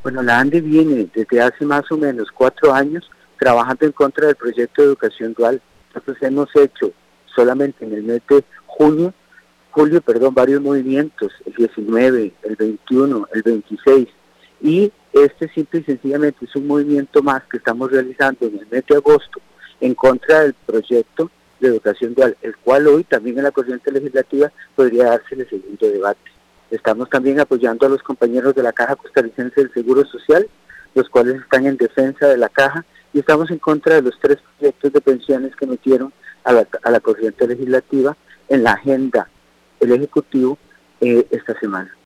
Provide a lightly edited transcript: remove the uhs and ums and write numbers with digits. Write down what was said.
Bueno, la ANDE viene desde hace más o menos 4 años trabajando en contra del proyecto de educación dual. Nosotros hemos hecho solamente en el mes de julio, varios movimientos, el 19, el 21, el 26, y este simple y sencillamente es un movimiento más que estamos realizando en el mes de agosto en contra del proyecto de educación dual, el cual hoy también en la corriente legislativa podría darse el segundo debate. Estamos también apoyando a los compañeros de la Caja Costarricense del Seguro Social, los cuales están en defensa de la Caja, y estamos en contra de los 3 proyectos de pensiones que metieron a la corriente legislativa en la agenda el Ejecutivo esta semana.